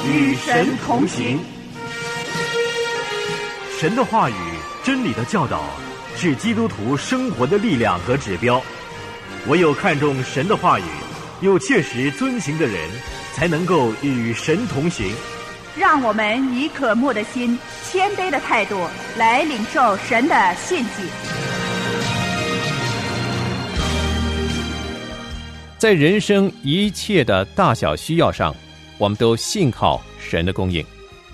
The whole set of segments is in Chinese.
与神同行。 神的话语、真理的教导是基督徒生活的力量和指标。唯有看重神的话语，又切实遵行的人，才能够与神同行。 让我们以渴慕的心、谦卑的态度来领受神的信息。 在人生一切的大小需要上，我们都信靠神的供应。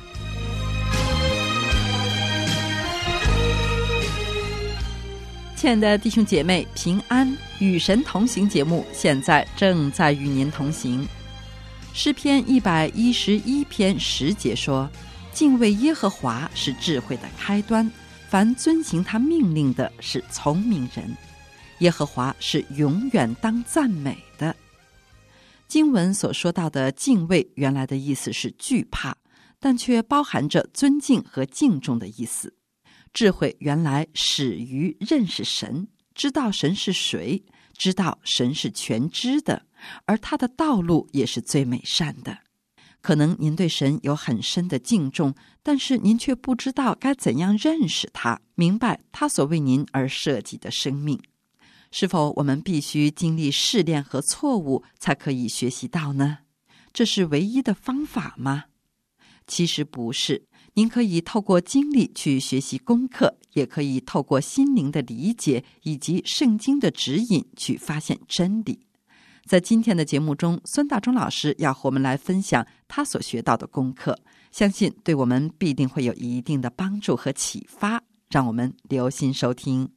亲爱的弟兄姐妹，平安，与神同行节目现在正在与您同行。诗篇111篇10节说，敬畏耶和华是智慧的开端，凡遵行他命令的是聪明人。耶和华是永远当赞美的。经文所说到的敬畏，原来的意思是惧怕，但却包含着尊敬和敬重的意思。智慧原来始于认识神，知道神是谁，知道神是全知的，而他的道路也是最美善的。可能您对神有很深的敬重，但是您却不知道该怎样认识他，明白他所为您而设计的生命。是否我们必须经历试炼和错误才可以学习到呢？这是唯一的方法吗？其实不是。您可以透过经历去学习功课，也可以透过心灵的理解以及圣经的指引去发现真理。在今天的节目中，孙大中老师要和我们来分享他所学到的功课，相信对我们必定会有一定的帮助和启发，让我们留心收听。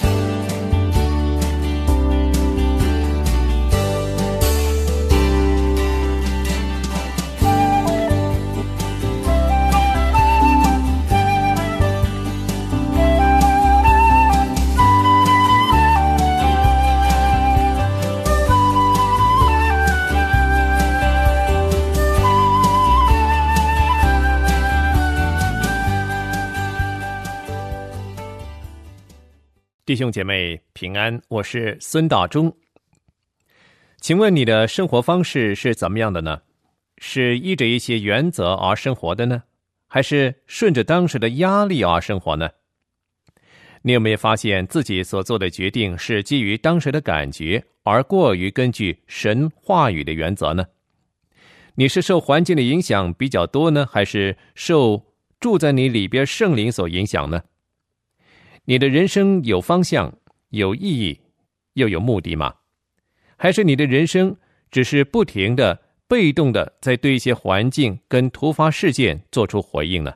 弟兄姐妹平安，我是孙大中。请问你的生活方式是怎么样的呢？是依着一些原则而生活的呢，还是顺着当时的压力而生活呢？你有没有发现自己所做的决定是基于当时的感觉，而过于根据神话语的原则呢？你是受环境的影响比较多呢，还是受住在你里边圣灵所影响呢？你的人生有方向、有意义，又有目的吗？还是你的人生只是不停的、被动的在对一些环境跟突发事件做出回应呢？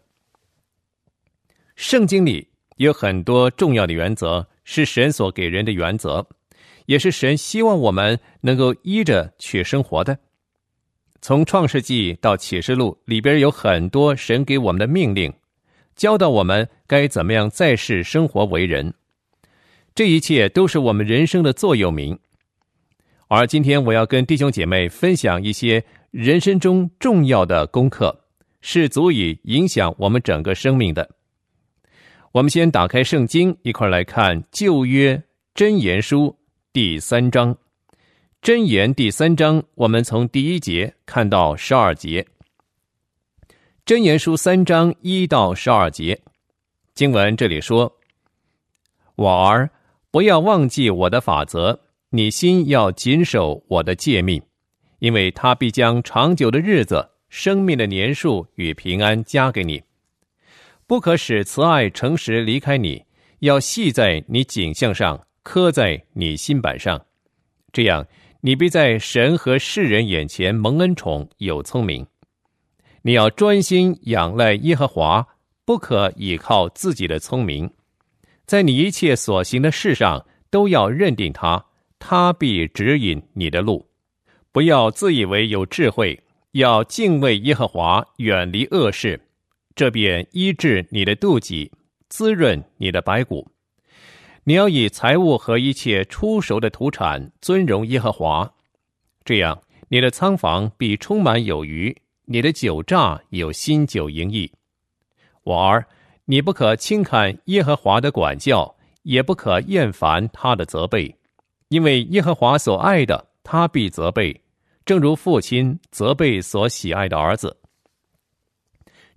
圣经里有很多重要的原则，是神所给人的原则，也是神希望我们能够依着去生活的。从创世纪到启示录里边有很多神给我们的命令，教导我们该怎么样在世生活为人，这一切都是我们人生的座右铭。而今天我要跟弟兄姐妹分享一些人生中重要的功课，是足以影响我们整个生命的。我们先打开圣经，一块来看旧约箴言书第3章。箴言第3章，我们从第1节看到12节。箴言书3章1到12节，经文这里说：我儿，不要忘记我的法则，你心要谨守我的诫命，因为他必将长久的日子、生命的年数与平安加给你。不可使慈爱诚实离开你，要系在你颈项上，刻在你心板上，这样你必在神和世人眼前蒙恩宠，有聪明。你要专心仰赖耶和华，不可倚靠自己的聪明，在你一切所行的事上都要认定他，他必指引你的路。不要自以为有智慧，要敬畏耶和华，远离恶事，这便医治你的肚脐，滋润你的白骨。你要以财物和一切出熟的土产尊荣耶和华，这样你的仓房必充满有余，你的酒榨有新酒盈溢。我儿，你不可轻看耶和华的管教，也不可厌烦他的责备，因为耶和华所爱的，他必责备，正如父亲责备所喜爱的儿子。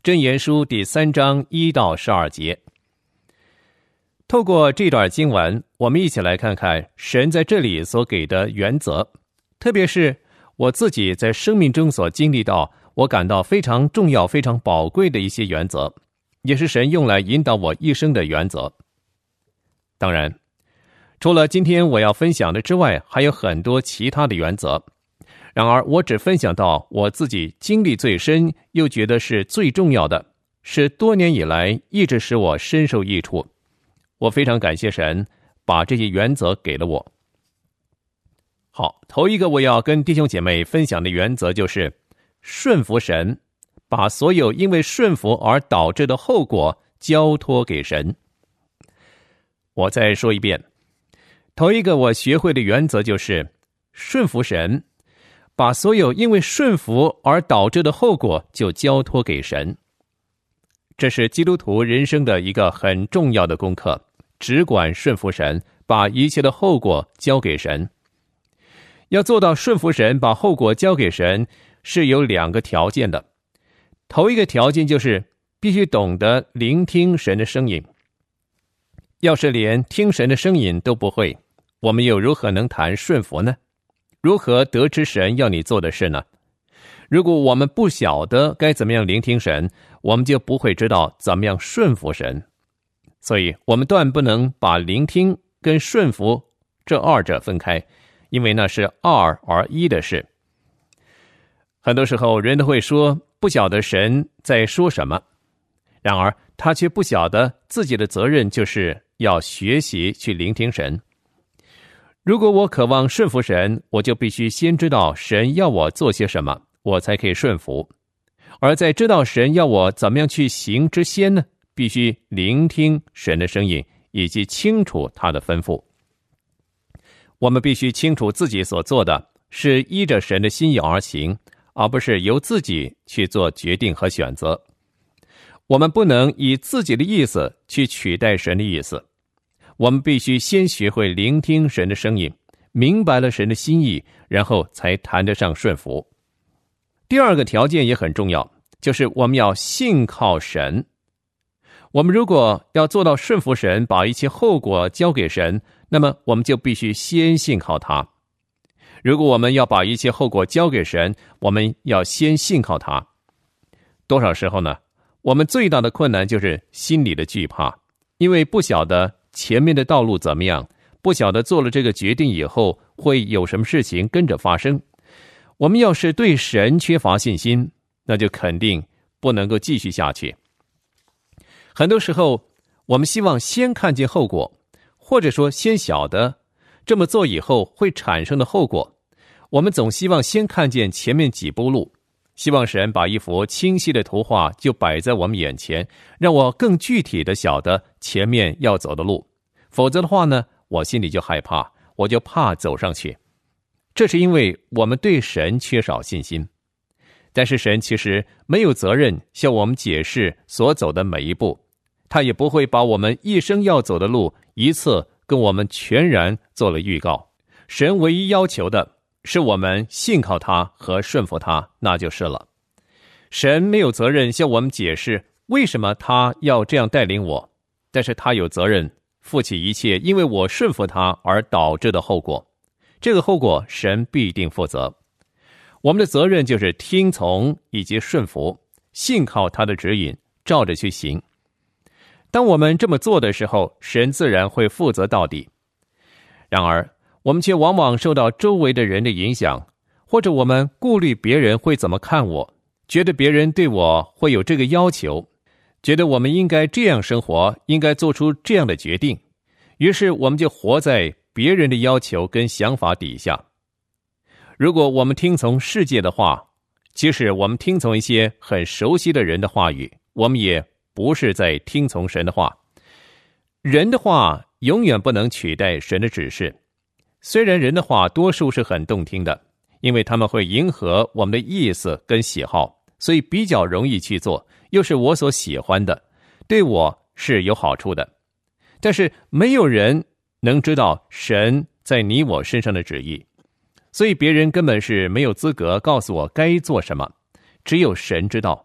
箴言书第3章1到12节。透过这段经文，我们一起来看看神在这里所给的原则，特别是我自己在生命中所经历到，我感到非常重要、非常宝贵的一些原则，也是神用来引导我一生的原则。当然，除了今天我要分享的之外，还有很多其他的原则。然而，我只分享到我自己经历最深，又觉得是最重要的，是多年以来一直使我深受益处。我非常感谢神把这些原则给了我。好，头一个我要跟弟兄姐妹分享的原则就是顺服神，把所有因为顺服而导致的后果交托给神。我再说一遍，头一个我学会的原则就是顺服神，把所有因为顺服而导致的后果就交托给神。这是基督徒人生的一个很重要的功课，只管顺服神，把一切的后果交给神。要做到顺服神，把后果交给神，是有2个条件的。头一个条件就是必须懂得聆听神的声音。要是连听神的声音都不会，我们又如何能谈顺服呢？如何得知神要你做的事呢？如果我们不晓得该怎么样聆听神，我们就不会知道怎么样顺服神。所以我们断不能把聆听跟顺服这2者分开，因为那是2而1的事。很多时候人都会说不晓得神在说什么，然而他却不晓得自己的责任就是要学习去聆听神。如果我渴望顺服神，我就必须先知道神要我做些什么，我才可以顺服。而在知道神要我怎么样去行之先呢，必须聆听神的声音，以及清楚他的吩咐。我们必须清楚自己所做的是依着神的心意而行，而不是由自己去做决定和选择。我们不能以自己的意思去取代神的意思。我们必须先学会聆听神的声音，明白了神的心意，然后才谈得上顺服。第2个条件也很重要，就是我们要信靠神。我们如果要做到顺服神，把一切后果交给神，那么我们就必须先信靠他。如果我们要把一切后果交给神，我们要先信靠他。多少时候呢？我们最大的困难就是心里的惧怕，因为不晓得前面的道路怎么样，不晓得做了这个决定以后会有什么事情跟着发生。我们要是对神缺乏信心，那就肯定不能够继续下去。很多时候我们希望先看见后果，或者说先晓得这么做以后会产生的后果。我们总希望先看见前面几步路，希望神把一幅清晰的图画就摆在我们眼前，让我更具体的晓得前面要走的路。否则的话呢，我心里就害怕，我就怕走上去。这是因为我们对神缺少信心。但是神其实没有责任向我们解释所走的每一步，他也不会把我们一生要走的路一次跟我们全然做了预告。神唯一要求的是我们信靠他和顺服他，那就是了。神没有责任向我们解释为什么他要这样带领我，但是他有责任负起一切因为我顺服他而导致的后果。这个后果神必定负责。我们的责任就是听从以及顺服，信靠他的指引，照着去行。当我们这么做的时候，神自然会负责到底。然而我们却往往受到周围的人的影响，或者我们顾虑别人会怎么看我，觉得别人对我会有这个要求，觉得我们应该这样生活，应该做出这样的决定，于是我们就活在别人的要求跟想法底下。如果我们听从世界的话，即使我们听从一些很熟悉的人的话语，我们也不是在听从神的话。人的话永远不能取代神的指示。虽然人的话多数是很动听的，因为他们会迎合我们的意思跟喜好，所以比较容易去做，又是我所喜欢的，对我是有好处的。但是没有人能知道神在你我身上的旨意，所以别人根本是没有资格告诉我该做什么，只有神知道。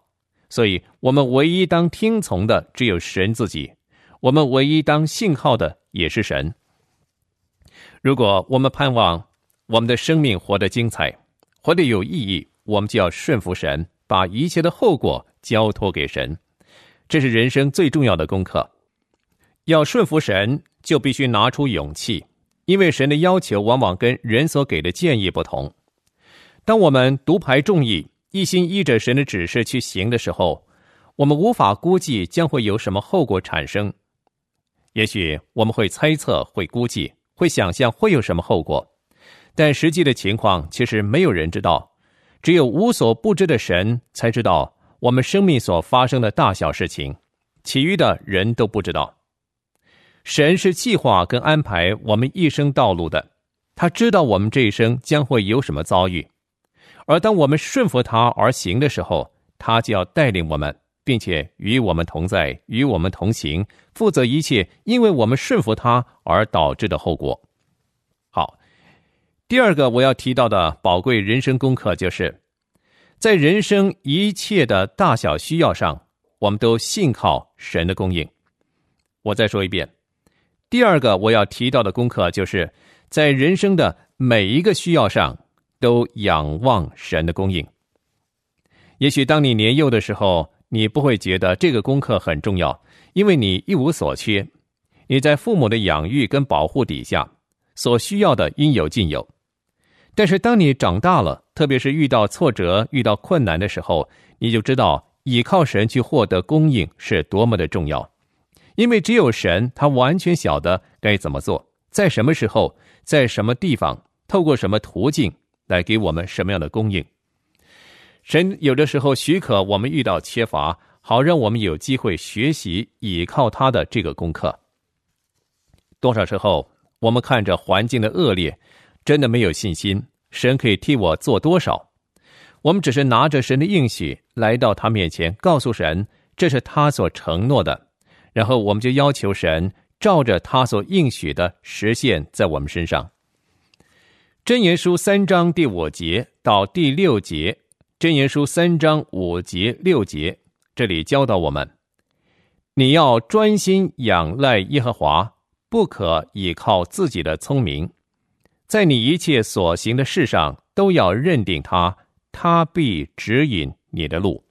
所以我们唯一当听从的只有神自己，我们唯一当信靠的也是神。如果我们盼望我们的生命活得精彩，活得有意义，我们就要顺服神，把一切的后果交托给神。这是人生最重要的功课。要顺服神，就必须拿出勇气，因为神的要求往往跟人所给的建议不同。当我们独排众议，一心依着神的指示去行的时候，我们无法估计将会有什么后果产生。也许我们会猜测，会估计，会想象会有什么后果，但实际的情况其实没有人知道，只有无所不知的神才知道我们生命所发生的大小事情，其余的人都不知道。神是计划跟安排我们一生道路的，他知道我们这一生将会有什么遭遇，而当我们顺服他而行的时候，他就要带领我们，并且与我们同在，与我们同行，负责一切因为我们顺服他而导致的后果。好，第二个我要提到的宝贵人生功课，就是在人生一切的大小需要上，我们都信靠神的供应。我再说一遍，第二个我要提到的功课，就是在人生的每一个需要上都仰望神的供应。也许当你年幼的时候，你不会觉得这个功课很重要，因为你一无所缺，你在父母的养育跟保护底下，所需要的应有尽有。但是当你长大了，特别是遇到挫折、遇到困难的时候，你就知道倚靠神去获得供应是多么的重要。因为只有神，他完全晓得该怎么做，在什么时候，在什么地方，透过什么途径来给我们什么样的供应。神有的时候许可我们遇到缺乏，好让我们有机会学习倚靠他的这个功课。多少时候我们看着环境的恶劣，真的没有信心神可以替我做多少，我们只是拿着神的应许来到他面前，告诉神这是他所承诺的，然后我们就要求神照着他所应许的实现在我们身上。箴言书3章第5节到第6节，箴言书3章5节6节，这里教导我们，你要专心仰赖耶和华，不可倚靠自己的聪明，在你一切所行的事上都要认定他，他必指引你的路。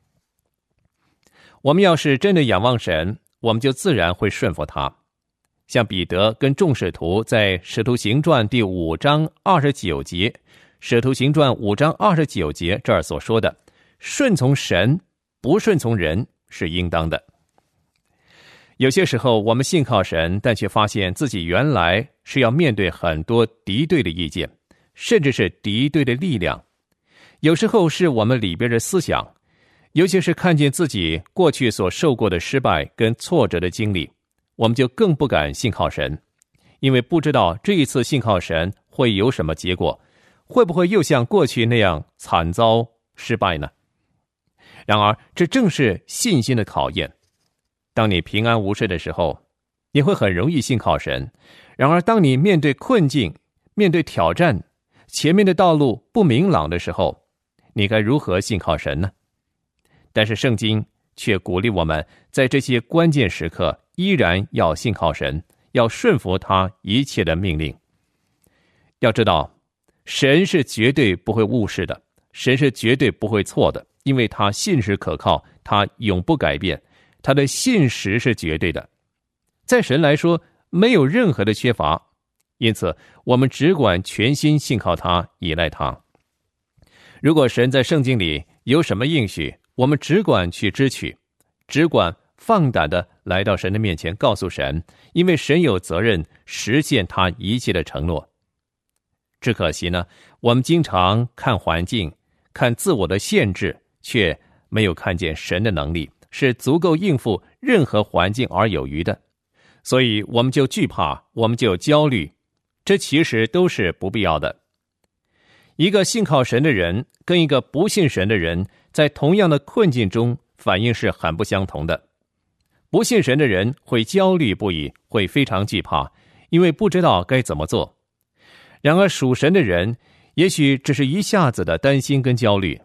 我们要是真的仰望神，我们就自然会顺服他。像彼得跟众使徒在使徒行传第5章29节，使徒行传5章29节这儿所说的，顺从神，不顺从人是应当的。有些时候我们信靠神，但却发现自己原来是要面对很多敌对的意见，甚至是敌对的力量。有时候是我们里边的思想，尤其是看见自己过去所受过的失败跟挫折的经历，我们就更不敢信靠神，因为不知道这一次信靠神会有什么结果，会不会又像过去那样惨遭失败呢？然而这正是信心的考验。当你平安无事的时候，你会很容易信靠神，然而当你面对困境，面对挑战，前面的道路不明朗的时候，你该如何信靠神呢？但是圣经却鼓励我们在这些关键时刻依然要信靠神，要顺服他一切的命令。要知道，神是绝对不会误事的，神是绝对不会错的，因为他信实可靠，他永不改变，他的信实是绝对的。在神来说，没有任何的缺乏，因此我们只管全心信靠他，依赖他。如果神在圣经里有什么应许，我们只管去支取，只管放胆的来到神的面前告诉神，因为神有责任实现他一切的承诺。只可惜呢，我们经常看环境，看自我的限制，却没有看见神的能力是足够应付任何环境而有余的，所以我们就惧怕，我们就焦虑，这其实都是不必要的。一个信靠神的人跟一个不信神的人在同样的困境中反应是很不相同的。不信神的人会焦虑不已，会非常惧怕，因为不知道该怎么做。然而属神的人也许只是一下子的担心跟焦虑，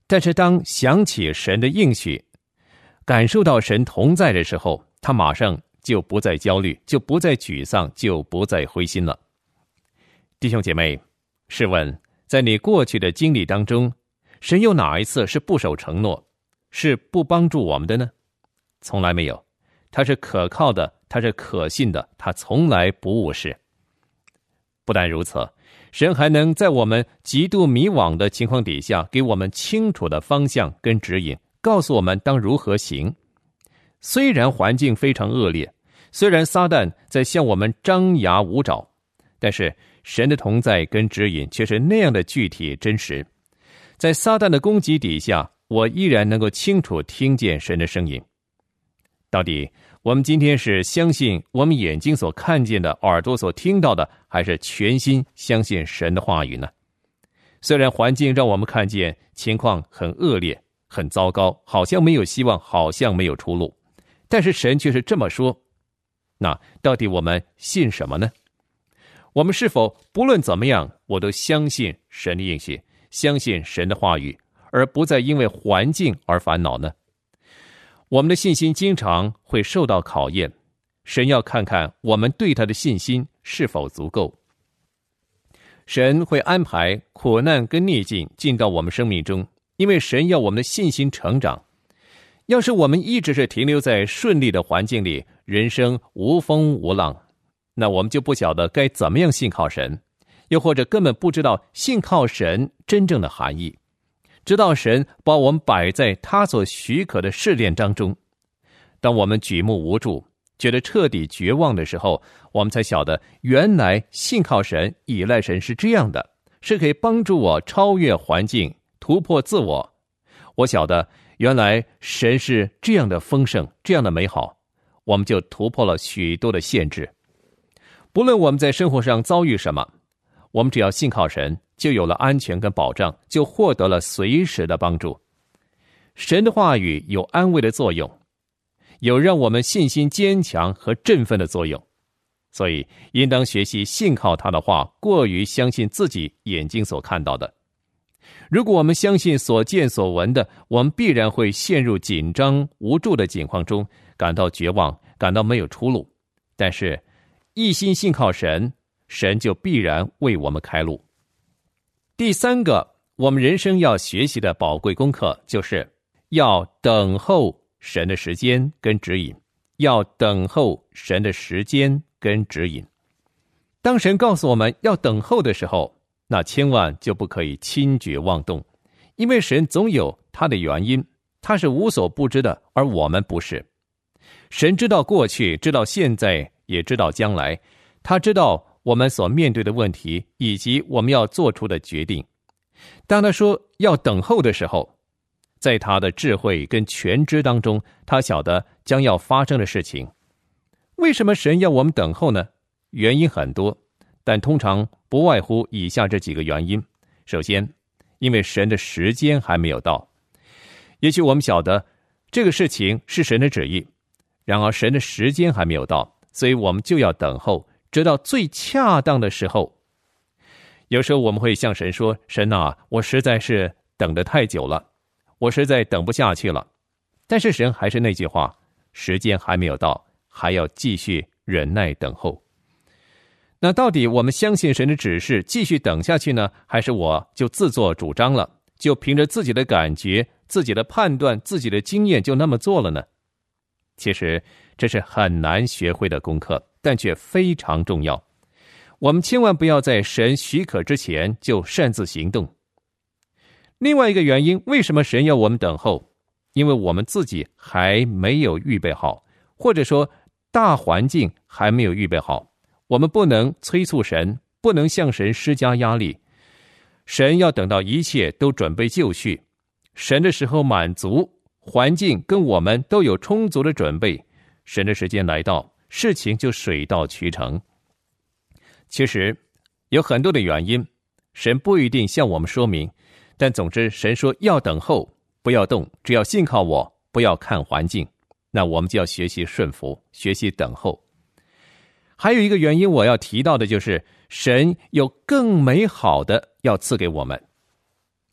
但是当想起神的应许，感受到神同在的时候，他马上就不再焦虑，就不再沮丧，就不再灰心了。弟兄姐妹，试问在你过去的经历当中，神有哪一次是不守承诺，是不帮助我们的呢？从来没有。他是可靠的，他是可信的，他从来不误事。不但如此，神还能在我们极度迷惘的情况底下，给我们清楚的方向跟指引，告诉我们当如何行。虽然环境非常恶劣，虽然撒旦在向我们张牙舞爪，但是神的同在跟指引却是那样的具体真实。在撒旦的攻击底下，我依然能够清楚听见神的声音。到底我们今天是相信我们眼睛所看见的，耳朵所听到的，还是全心相信神的话语呢？虽然环境让我们看见情况很恶劣，很糟糕，好像没有希望，好像没有出路，但是神却是这么说。那到底我们信什么呢？我们是否不论怎么样，我都相信神的应许，相信神的话语，而不再因为环境而烦恼呢？我们的信心经常会受到考验，神要看看我们对他的信心是否足够。神会安排苦难跟逆境进到我们生命中，因为神要我们的信心成长。要是我们一直是停留在顺利的环境里，人生无风无浪，那我们就不晓得该怎么样信靠神，又或者根本不知道信靠神真正的含义。直到神把我们摆在他所许可的试炼当中，当我们举目无助，觉得彻底绝望的时候，我们才晓得原来信靠神、依赖神是这样的，是可以帮助我超越环境，突破自我。我晓得原来神是这样的丰盛，这样的美好，我们就突破了许多的限制。不论我们在生活上遭遇什么，我们只要信靠神，就有了安全跟保障，就获得了随时的帮助。神的话语有安慰的作用，有让我们信心坚强和振奋的作用，所以应当学习信靠他的话，过于相信自己眼睛所看到的。如果我们相信所见所闻的，我们必然会陷入紧张无助的境况中，感到绝望，感到没有出路。但是一心信靠神，神就必然为我们开路。第三个，我们人生要学习的宝贵功课，就是要等候神的时间跟指引，要等候神的时间跟指引。当神告诉我们要等候的时候，那千万就不可以轻举妄动，因为神总有他的原因，他是无所不知的，而我们不是。神知道过去，知道现在，也知道将来，他知道我们所面对的问题，以及我们要做出的决定。当他说要等候的时候，在他的智慧跟全知当中，他晓得将要发生的事情。为什么神要我们等候呢？原因很多，但通常不外乎以下这几个原因。首先，因为神的时间还没有到。也许我们晓得这个事情是神的旨意，然而神的时间还没有到，所以我们就要等候，直到最恰当的时候。有时候我们会向神说，神啊，我实在是等得太久了，我实在等不下去了。但是神还是那句话，时间还没有到，还要继续忍耐等候。那到底我们相信神的指示继续等下去呢，还是我就自作主张了，就凭着自己的感觉、自己的判断、自己的经验就那么做了呢？其实这是很难学会的功课，但却非常重要。我们千万不要在神许可之前就擅自行动。另外一个原因，为什么神要我们等候？因为我们自己还没有预备好，或者说大环境还没有预备好。我们不能催促神，不能向神施加压力。神要等到一切都准备就绪，神的时候满足，环境跟我们都有充足的准备，神的时间来到，事情就水到渠成。其实有很多的原因，神不一定向我们说明，但总之神说要等候，不要动，只要信靠我，不要看环境，那我们就要学习顺服，学习等候。还有一个原因我要提到的，就是神有更美好的要赐给我们。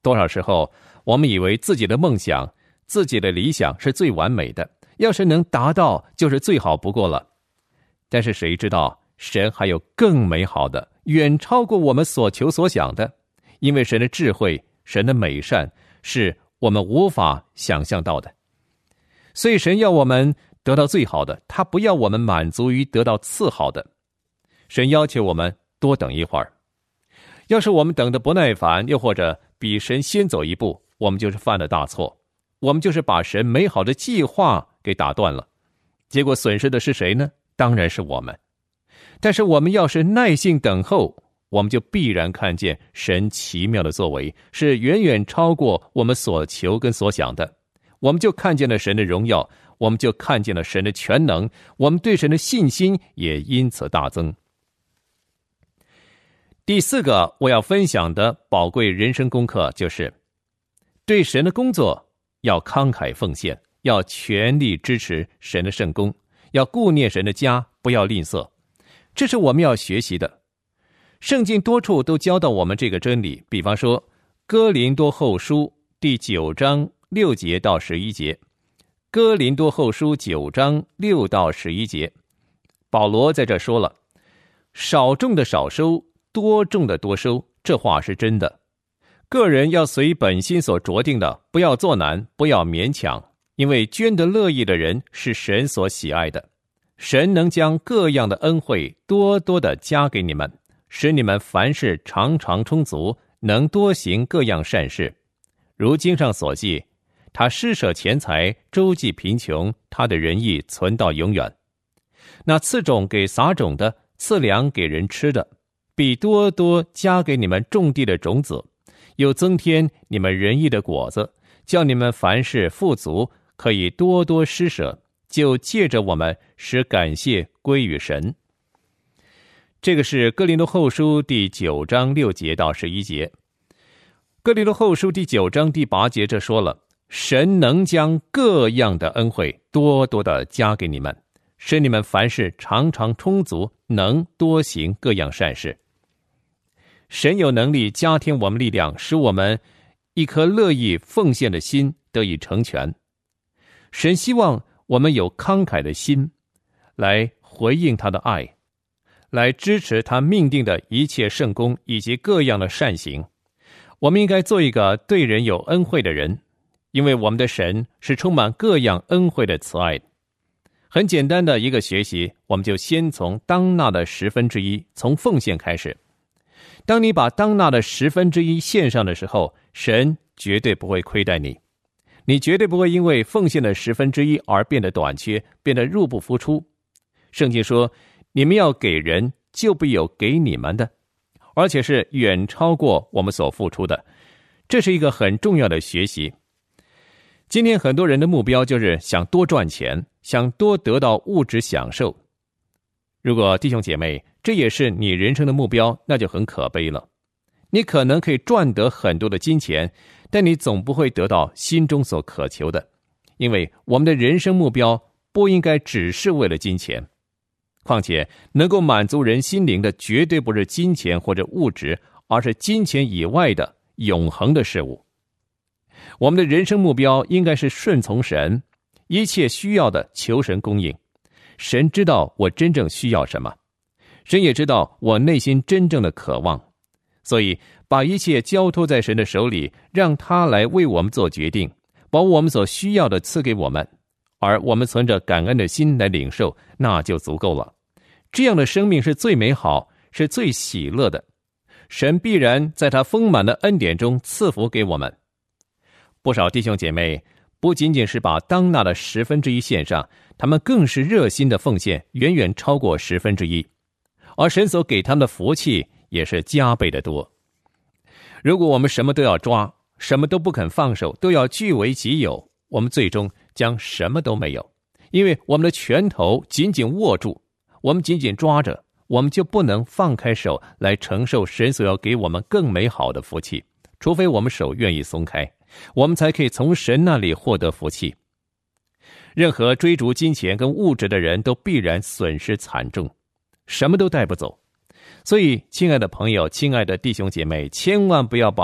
多少时候我们以为自己的梦想、自己的理想是最完美的，要是能达到就是最好不过了。但是谁知道神还有更美好的，远超过我们所求所想的，因为神的智慧、神的美善是我们无法想象到的。所以神要我们得到最好的，他不要我们满足于得到次好的。神要求我们多等一会儿。要是我们等得不耐烦，又或者比神先走一步，我们就是犯了大错，我们就是把神美好的计划给打断了。结果损失的是谁呢？当然是我们。但是我们要是耐心等候，我们就必然看见神奇妙的作为，是远远超过我们所求跟所想的。我们就看见了神的荣耀，我们就看见了神的全能，我们对神的信心也因此大增。第4个我要分享的宝贵人生功课就是，对神的工作要慷慨奉献，要全力支持神的圣工，要顾念神的家，不要吝啬。这是我们要学习的。圣经多处都教导我们这个真理，比方说哥林多后书第9章6节到11节，哥林多后书9章6到11节，保罗在这说了，少种的少收，多种的多收，这话是真的。个人要随本心所酌定的，不要作难，不要勉强，因为捐得乐意的人是神所喜爱的。神能将各样的恩惠多多的加给你们，使你们凡事常常充足，能多行各样善事。如经上所记，他施舍钱财，周济贫穷，他的仁义存到永远。那赐种给撒种的，赐粮给人吃的，必多多加给你们种地的种子，又增添你们仁义的果子，叫你们凡事富足，可以多多施舍，就借着我们使感谢归于神。这个是哥林多后书第9章6节到11节。哥林多后书第9章第8节这说了，神能将各样的恩惠多多的加给你们，使你们凡事常常充足，能多行各样善事。神有能力加添我们力量，使我们一颗乐意奉献的心得以成全。神希望我们有慷慨的心，来回应他的爱，来支持他命定的一切圣工以及各样的善行。我们应该做一个对人有恩惠的人，因为我们的神是充满各样恩惠的慈爱。很简单的一个学习，我们就先从当纳的1/10，从奉献开始。当你把当纳的1/10献上的时候，神绝对不会亏待你，你绝对不会因为奉献的1/10而变得短缺，变得入不敷出。圣经说，你们要给人，就必有给你们的，而且是远超过我们所付出的。这是一个很重要的学习。今天很多人的目标就是想多赚钱，想多得到物质享受。如果弟兄姐妹，这也是你人生的目标，那就很可悲了。你可能可以赚得很多的金钱，但你总不会得到心中所渴求的，因为我们的人生目标不应该只是为了金钱。况且能够满足人心灵的绝对不是金钱或者物质，而是金钱以外的永恒的事物。我们的人生目标应该是顺从神，一切需要的求神供应。神知道我真正需要什么，神也知道我内心真正的渴望，所以把一切交托在神的手里，让他来为我们做决定，把我们所需要的赐给我们，而我们存着感恩的心来领受，那就足够了。这样的生命是最美好，是最喜乐的。神必然在他丰满的恩典中赐福给我们。不少弟兄姐妹不仅仅是把当纳的1/10献上，他们更是热心的奉献，远远超过1/10，而神所给他们的福气也是加倍的多。如果我们什么都要抓，什么都不肯放手，都要据为己有，我们最终将什么都没有，因为我们的拳头紧紧握住，我们紧紧抓着，我们就不能放开手来承受神所要给我们更美好的福气，除非我们手愿意松开，我们才可以从神那里获得福气。任何追逐金钱跟物质的人都必然损失惨重，什么都带不走。所以亲爱的朋友，亲爱的弟兄姐妹，千万不要把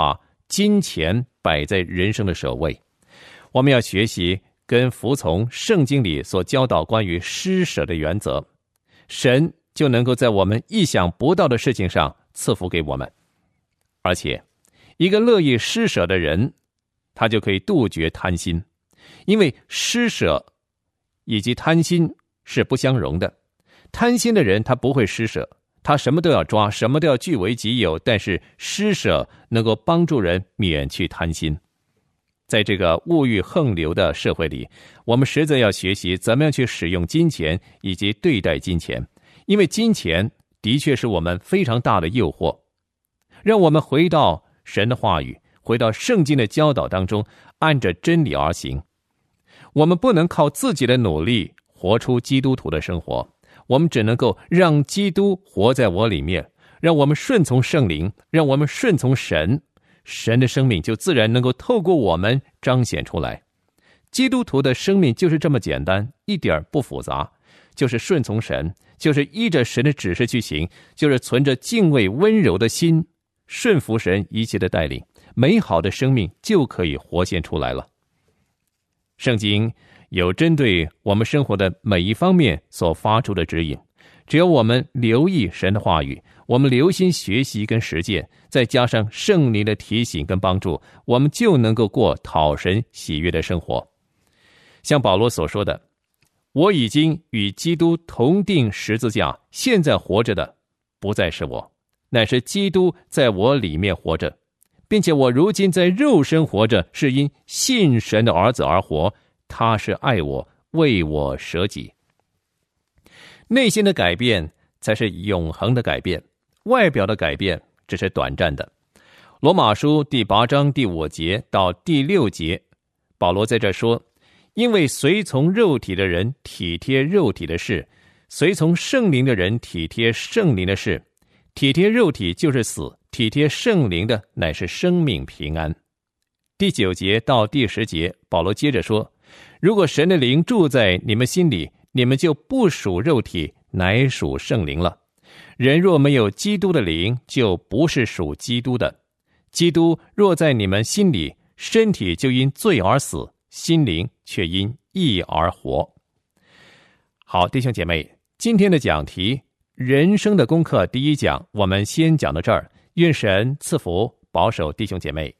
金钱摆在人生的首位。我们要学习跟服从圣经里所教导关于施舍的原则，神就能够在我们意想不到的事情上赐福给我们。而且一个乐意施舍的人，他就可以杜绝贪心，因为施舍以及贪心是不相容的。贪心的人他不会施舍，他什么都要抓，什么都要据为己有，但是施舍能够帮助人免去贪心。在这个物欲横流的社会里，我们实在要学习怎么样去使用金钱以及对待金钱，因为金钱的确是我们非常大的诱惑。让我们回到神的话语，回到圣经的教导当中，按着真理而行。我们不能靠自己的努力活出基督徒的生活，我们只能够让基督活在我里面，让我们顺从圣灵，让我们顺从神，神的生命就自然能够透过我们彰显出来。基督徒的生命就是这么简单，一点不复杂，就是顺从神，就是依着神的指示去行，就是存着敬畏温柔的心，顺服神一切的带领，美好的生命就可以活现出来了。圣经有针对我们生活的每一方面所发出的指引，只要我们留意神的话语，我们留心学习跟实践，再加上圣灵的提醒跟帮助，我们就能够过讨神喜悦的生活。像保罗所说的，我已经与基督同定十字架，现在活着的不再是我，乃是基督在我里面活着，并且我如今在肉身活着，是因信神的儿子而活，他是爱我，为我舍己。内心的改变才是永恒的改变，外表的改变只是短暂的。罗马书第8章第5节到第6节，保罗在这说，因为随从肉体的人体贴肉体的事，随从圣灵的人体贴圣灵的事。体贴肉体就是死，体贴圣灵的乃是生命平安。第9节到第10节，保罗接着说，如果神的灵住在你们心里，你们就不属肉体，乃属圣灵了。人若没有基督的灵，就不是属基督的。基督若在你们心里，身体就因罪而死，心灵却因义而活。好，弟兄姐妹，今天的讲题人生的功课第1讲，我们先讲到这儿。愿神赐福保守弟兄姐妹。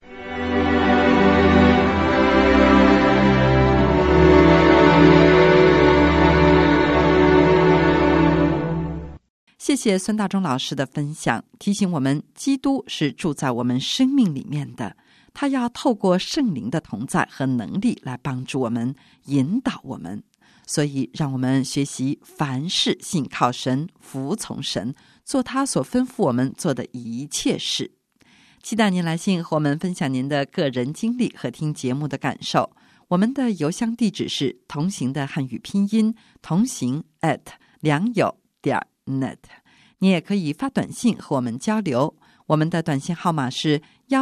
谢谢孙大中老师的分享，提醒我们基督是住在我们生命里面的，他要透过圣灵的同在和能力来帮助我们，引导我们。所以让我们学习凡事信靠神，服从神，做他所吩咐我们做的一切事。期待您来信和我们分享您的个人经历和听节目的感受。我们的邮箱地址是同行的汉语拼音同行@良友.net。你也可以发短信和我们交流，我们的短信号码是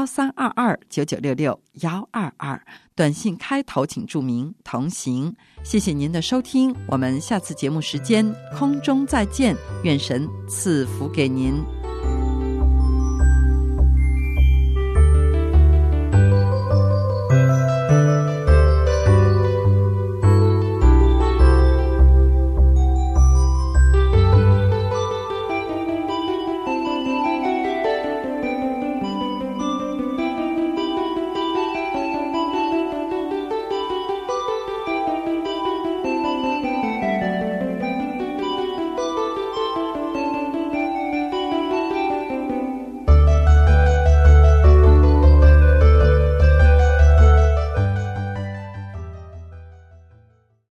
13229966-122，短信开头请注明同行。谢谢您的收听，我们下次节目时间空中再见，愿神赐福给您。